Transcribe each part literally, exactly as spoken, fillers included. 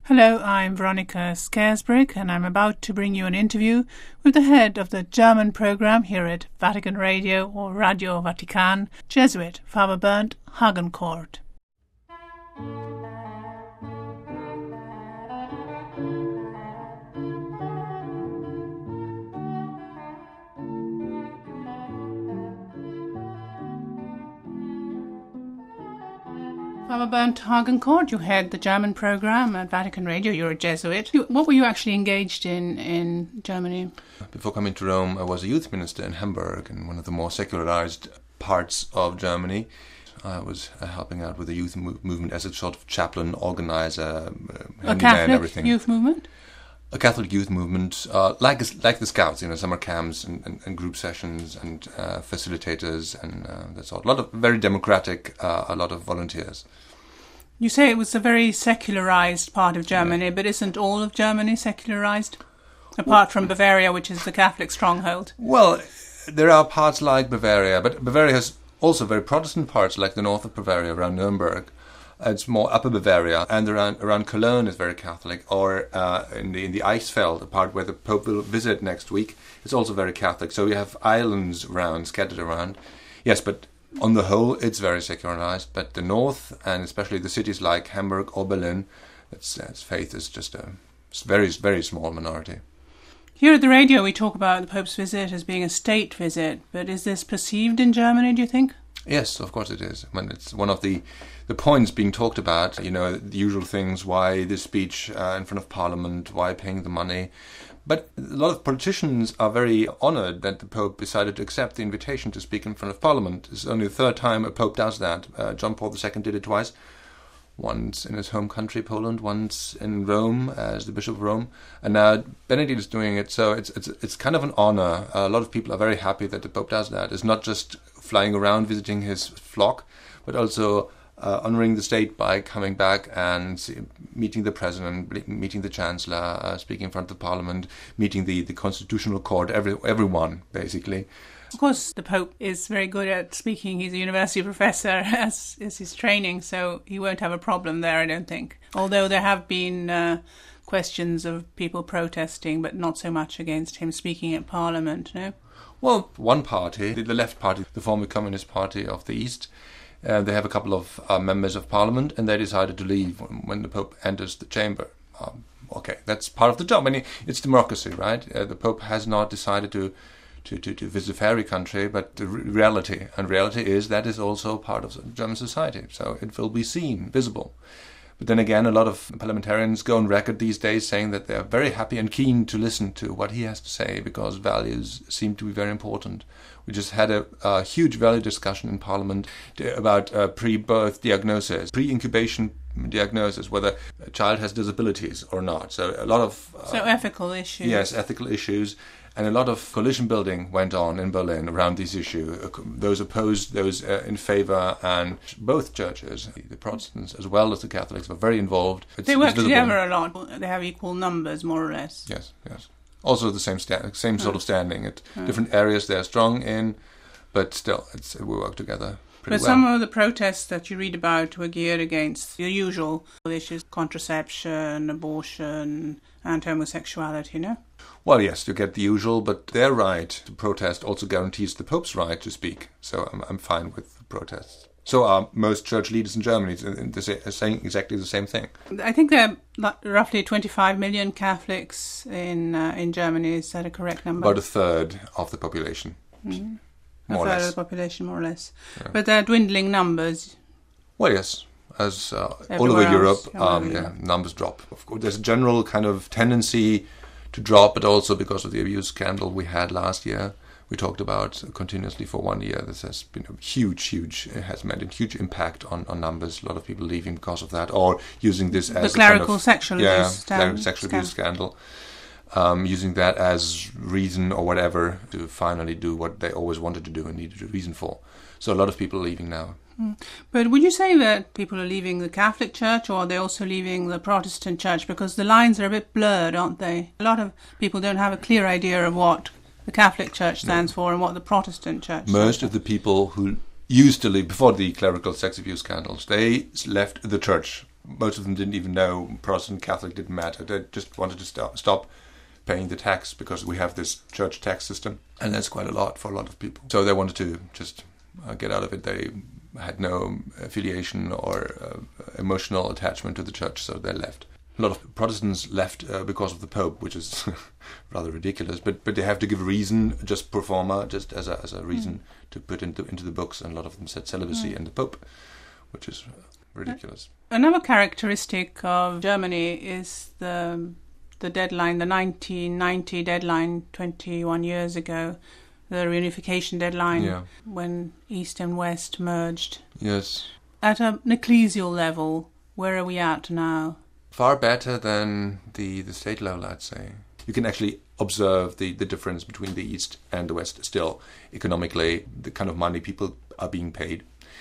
Hello, I'm Veronica Scaresbrick, and I'm about to bring you an interview with the head of the German programme here at Vatican Radio or Radio Vatican, Jesuit Father Bernd Hagencourt. Father Bernd Hagencourt, you head the German programme at Vatican Radio. You're a Jesuit. What were you actually engaged in in Germany? Before coming to Rome, I was a youth minister in Hamburg, in one of the more secularized parts of Germany. I was uh, helping out with the youth mo- movement as a sort of chaplain, organizer, uh, a Catholic everything. Youth movement? A Catholic youth movement, uh, like like the Scouts, you know, summer camps and, and, and group sessions and uh, facilitators and uh, that sort. A lot of very democratic, uh, a lot of volunteers. You say it was a very secularized part of Germany, yeah. But isn't all of Germany secularized? Apart well, from Bavaria, which is the Catholic stronghold. Well, there are parts like Bavaria, but Bavaria has also very Protestant parts, like the north of Bavaria, around Nuremberg. It's more upper Bavaria, and around around Cologne is very Catholic, or uh, in the in the Eichsfeld, the part where the Pope will visit next week, it's also very Catholic. So you have islands around, scattered around. Yes, but on the whole, it's very secularized. But the north, and especially the cities like Hamburg or Berlin, its, its faith is just a very, very small minority. Here at the radio, we talk about the Pope's visit as being a state visit, but is this perceived in Germany, do you think? Yes, of course it is. I mean, it's one of the, the points being talked about, you know, the usual things, why this speech uh, in front of Parliament, why paying the money. But a lot of politicians are very honoured that the Pope decided to accept the invitation to speak in front of Parliament. It's only the third time a Pope does that. Uh, John Paul the Second did it twice. Once in his home country, Poland, once in Rome as the Bishop of Rome, and now Benedict is doing it. So it's it's it's kind of an honor. A lot of people are very happy that the Pope does that. It's not just flying around visiting his flock, but also uh, honoring the state by coming back and see, meeting the president, meeting the chancellor, uh, speaking in front of the Parliament, meeting the, the constitutional court, every everyone basically. Of course, the Pope is very good at speaking. He's a university professor, as is his training, so he won't have a problem there, I don't think. Although there have been uh, questions of people protesting, but not so much against him speaking at Parliament, no? Well, one party, the left party, the former Communist Party of the East, uh, they have a couple of uh, members of Parliament, and they decided to leave when, when the Pope enters the chamber. Um, okay, that's part of the job. I mean, it's democracy, right? Uh, the Pope has not decided to To, to, to visit a fairy country, but the re- reality, and reality is that is also part of German society, so it will be seen, visible. But then again, a lot of parliamentarians go on record these days saying that they are very happy and keen to listen to what he has to say, because values seem to be very important. We just had a, a huge value discussion in Parliament about uh, pre-birth diagnosis, pre-incubation diagnosis, whether a child has disabilities or not. So a lot of... Uh, so ethical issues. Yes, ethical issues. And a lot of coalition building went on in Berlin around this issue. Those opposed, those uh, in favour, and both churches, the Protestants as well as the Catholics, were very involved. It's, they work together a lot. They have equal numbers, more or less. Yes, yes. Also the same sta- same sort oh. of standing. At oh. different areas they're strong in, but still, it's, we work together. But well. Some of the protests that you read about were geared against the usual issues: contraception, abortion, and homosexuality, no? Well, yes, you get the usual, but their right to protest also guarantees the Pope's right to speak. So I'm, I'm fine with protests. So are most church leaders in Germany. They're saying exactly the same thing. I think there are roughly twenty-five million Catholics in uh, in Germany. Is that a correct number? About a third of the population. Mm. More a or third less. of the population, more or less. Yeah. But they're dwindling numbers. Well, yes. As uh, all Everywhere over else, Europe, um, over yeah, Europe. numbers drop. Of course, there's a general kind of tendency to drop, but also because of the abuse scandal we had last year. We talked about continuously for one year. This has been a huge, huge, it has made a huge impact on, on numbers. A lot of people leaving because of that, or using this The as clerical a kind of, sexual yeah, abuse clerical sexual abuse scandal. Um, using that as reason or whatever to finally do what they always wanted to do and needed a reason for. So a lot of people are leaving now. Mm. But would you say that people are leaving the Catholic Church, or are they also leaving the Protestant Church? Because the lines are a bit blurred, aren't they? A lot of people don't have a clear idea of what the Catholic Church stands no. for and what the Protestant Church Most stands of the people who used to leave, before the clerical sex abuse scandals, they left the church. most of them didn't even know Protestant, Catholic didn't matter. They just wanted to stop, stop paying the tax because we have this church tax system, and that's quite a lot for a lot of people. So they wanted to just uh, get out of it. They had no affiliation or uh, emotional attachment to the church, so they left. A lot of Protestants left uh, because of the Pope, which is rather ridiculous, but but they have to give a reason, just pro forma, just as a as a reason mm. to put into into the books, and a lot of them said celibacy mm. and the Pope, which is ridiculous. Another characteristic of Germany is the the deadline, the nineteen ninety deadline, twenty-one years ago, the reunification deadline, yeah. when East and West merged. Yes. At an ecclesial level, where are we at now? Far better than the, the state level, I'd say. You can actually observe the, the difference between the East and the West still, economically, the kind of money people are being paid.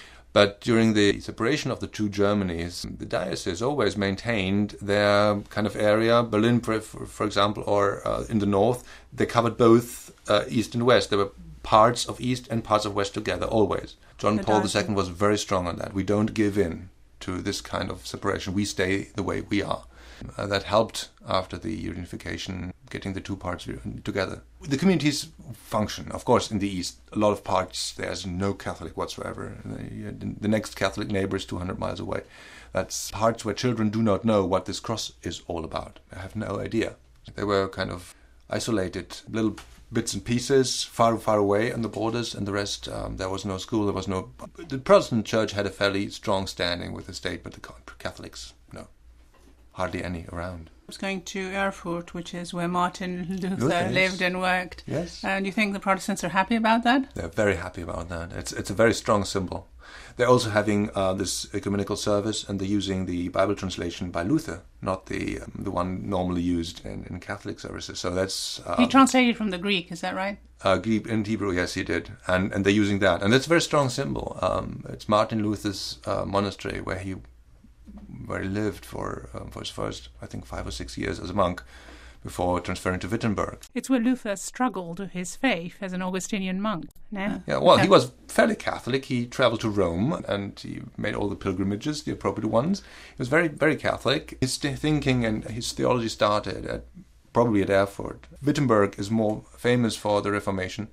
But during the separation of the two Germanys, the diocese always maintained their kind of area. Berlin, for, for example, or uh, in the north, they covered both uh, East and West. There were parts of East and parts of West together, always. John the Paul the Second was very strong on that. We don't give in to this kind of separation. We stay the way we are. Uh, that helped after the reunification, getting the two parts together. The communities function, of course, in the East. A lot of parts, there's no Catholic whatsoever. The, the next Catholic neighbor is two hundred miles away. That's parts where children do not know what this cross is all about. They have no idea. They were kind of isolated, little bits and pieces, far, far away on the borders, and the rest, um, there was no school, there was no... The Protestant church had a fairly strong standing with the state, but the Catholics, no. Hardly any around. I was going to Erfurt, which is where Martin Luther, Luther yes. lived and worked. Yes. And do you think the Protestants are happy about that? They're very happy about that. It's it's a very strong symbol. They're also having uh, this ecumenical service, and they're using the Bible translation by Luther, not the um, the one normally used in, in Catholic services. So that's uh, he translated from the Greek. Is that right? Uh, Greek and Hebrew, yes, he did, and and they're using that, and that's a very strong symbol. Um, it's Martin Luther's uh, monastery where he where he lived for um, for his first, I think, five or six years as a monk, before transferring to Wittenberg. It's where Luther struggled with his faith as an Augustinian monk. No? Yeah, well, he was fairly Catholic. He travelled to Rome and he made all the pilgrimages, the appropriate ones. He was very, very Catholic. His thinking and his theology started at probably at Erfurt. Wittenberg is more famous for the Reformation,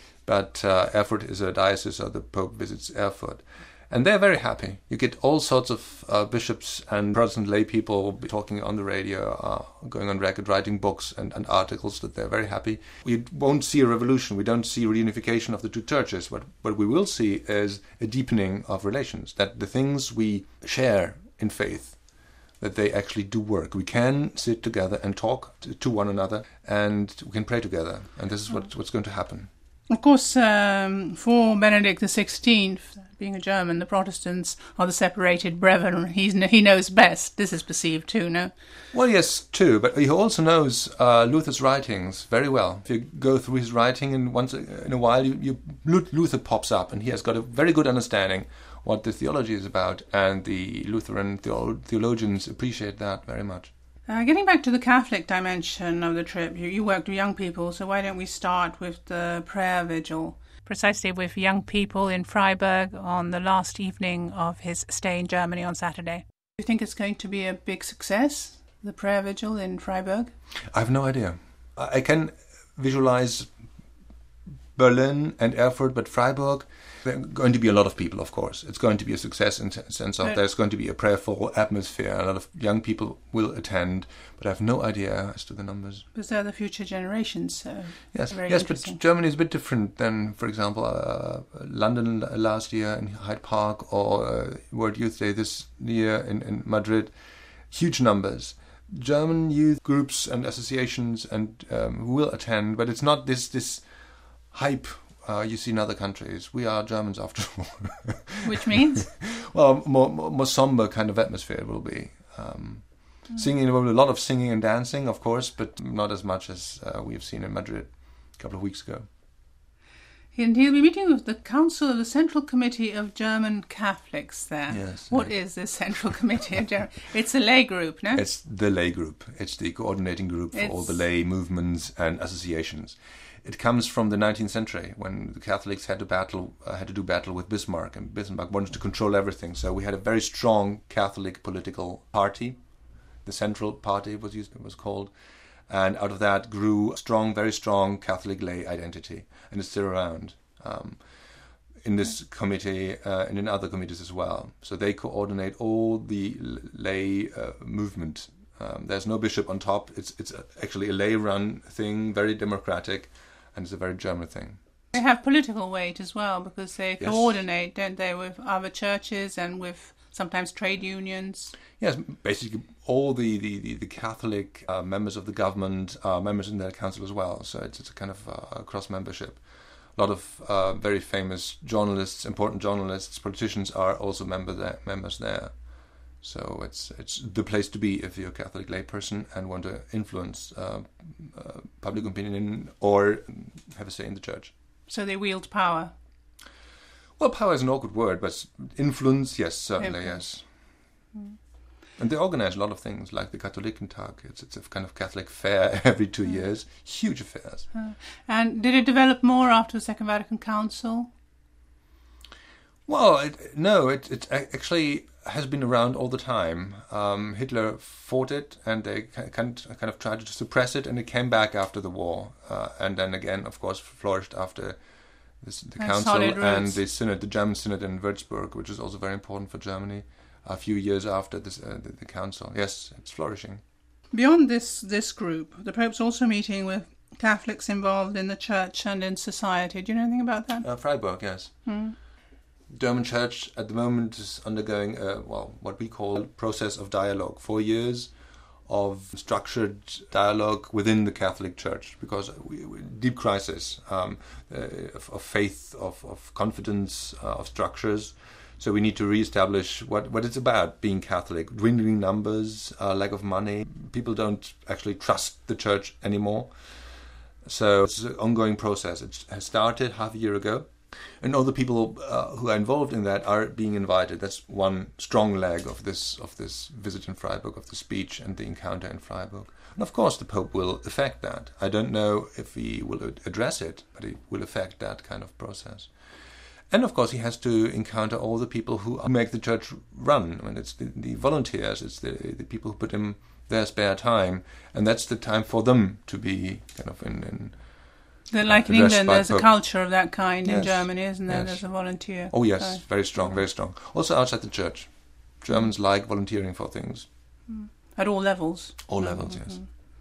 but uh, Erfurt is a diocese, so the Pope visits Erfurt. And they're very happy. You get all sorts of uh, bishops and Protestant lay people talking on the radio, uh, going on record, writing books and, and articles that they're very happy. We won't see a revolution. We don't see a reunification of the two churches. But what we will see is a deepening of relations, that the things we share in faith, that they actually do work. We can sit together and talk to, to one another, and we can pray together. And this is what, what's going to happen. Of course, um, for Benedict the Sixteenth, being a German, the Protestants are the separated brethren. He's, he knows best. This is perceived too, no? Well, yes, too. But he also knows uh, Luther's writings very well. If you go through his writing, and once in a while, you, you, Luther pops up, and he has got a very good understanding what the theology is about, and the Lutheran theolo- theologians appreciate that very much. Uh, getting back to the Catholic dimension of the trip, you, you worked with young people, so why don't we start with the prayer vigil? Precisely with young people in Freiburg on the last evening of his stay in Germany on Saturday. Do you think it's going to be a big success, the prayer vigil in Freiburg? I have no idea. I can visualize Berlin and Erfurt, but Freiburg, there are going to be a lot of people, of course. It's going to be a success in the sense of there's going to be a prayerful atmosphere. A lot of young people will attend, but I have no idea as to the numbers. Because they're the future generations, so yes, very yes, but Germany is a bit different than, for example, uh, London last year in Hyde Park, or uh, World Youth Day this year in, in Madrid. Huge numbers. German youth groups and associations and um, will attend, but it's not this this hype uh, you see in other countries. We are Germans after all. Which means? Well, more, more more somber kind of atmosphere it will be. Um, mm. Singing, there will be a lot of singing and dancing, of course, but not as much as uh, we have seen in Madrid a couple of weeks ago. And he'll be meeting with the Council of the Central Committee of German Catholics there. Yes. What yes. is this Central Committee of German? It's a lay group, no? It's the lay group. It's the coordinating group for It's... all the lay movements and associations. It comes from the nineteenth century when the Catholics had to battle, uh, had to do battle with Bismarck, and Bismarck wanted to control everything. So we had a very strong Catholic political party. The Central Party was used, it was called. And out of that grew a strong, very strong Catholic lay identity, and it's still around um, in this committee uh, and in other committees as well. So they coordinate all the lay uh, movement. Um, there's no bishop on top. It's it's actually a lay-run thing, very democratic, and it's a very German thing. They have political weight as well because they Yes. coordinate, don't they, with other churches and with sometimes trade unions. Yes, basically all the, the, the, the Catholic uh, members of the government are members in their council as well. So it's, it's a kind of uh, cross-membership. A lot of uh, very famous journalists, important journalists, politicians are also member there, members there. So it's it's the place to be if you're a Catholic layperson and want to influence uh, uh, public opinion or have a say in the church. So they wield power. Well, power is an awkward word, but influence, yes, certainly, Influence. yes. Mm. And they organize a lot of things, like the Katholikentag. It's, it's a kind of Catholic fair every two mm. years. Huge affairs. Uh, and did it develop more after the Second Vatican Council? Well, it, no, it, it actually has been around all the time. Um, Hitler fought it, and they kind of, kind of tried to suppress it, and it came back after the war. Uh, and then again, of course, flourished after this, the and council and roots. the synod, the German synod in Würzburg, which is also very important for Germany. A few years after this, uh, the, the council. Yes, it's flourishing. Beyond this this group, the Pope's also meeting with Catholics involved in the church and in society. Do you know anything about that? Uh, Freiburg, yes. Hmm. German church at the moment is undergoing a, well, what we call a process of dialogue. Four years of structured dialogue within the Catholic Church, because we, we deep crisis um, uh, of, of faith, of, of confidence, uh, of structures. So we need to reestablish what, what it's about, being Catholic. Dwindling numbers, uh, lack of money. People don't actually trust the church anymore. So it's an ongoing process. It has started half a year ago. And all the people uh, who are involved in that are being invited. That's one strong leg of this of this visit in Freiburg, of the speech and the encounter in Freiburg. And of course the Pope will affect that. I don't know if he will address it, but he will affect that kind of process. And of course he has to encounter all the people who make the church run. I mean, it's the, the volunteers, it's the, the people who put in their spare time. And that's the time for them to be kind of in... in Then, like in England, there's Pope. a culture of that kind. Yes. In Germany, isn't there? Yes. There's a volunteer. Oh yes, side. very strong, very strong. Also outside the church. Germans like volunteering for things. At all levels. All levels, yes.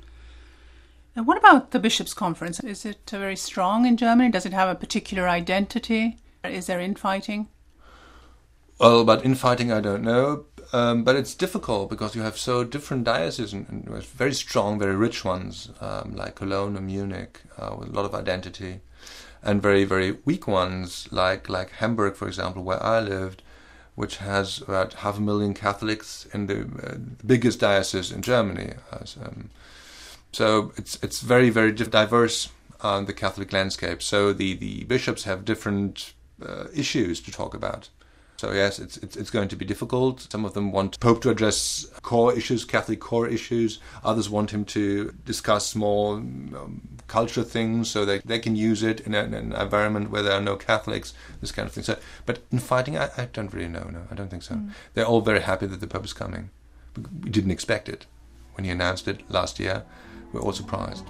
And what about the Bishops' Conference? Is it uh, very strong in Germany? Does it have a particular identity? Is there infighting? Well, about infighting, I don't know. Um, but it's difficult because you have so different dioceses and, and very strong, very rich ones, um, like Cologne and Munich, uh, with a lot of identity, and very, very weak ones, like like Hamburg, for example, where I lived, which has about half a million Catholics in the, uh, the biggest diocese in Germany. Uh, so, um, so it's it's very, very diverse, uh, the Catholic landscape. So the, the bishops have different uh, issues to talk about. So yes, it's, it's it's going to be difficult. Some of them want Pope to address core issues, Catholic core issues. Others want him to discuss more um, culture things, so they they can use it in, a, in an environment where there are no Catholics. This kind of thing. So, but in fighting, I, I don't really know. No, I don't think so. Mm. They're all very happy that the Pope is coming. We didn't expect it when he announced it last year. We're all surprised.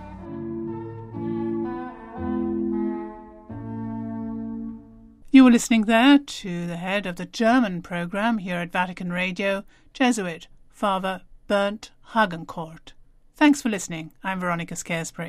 You were listening there to the head of the German programme here at Vatican Radio, Jesuit Father Bernd Hagencourt. Thanks for listening. I'm Veronica Scaresbury.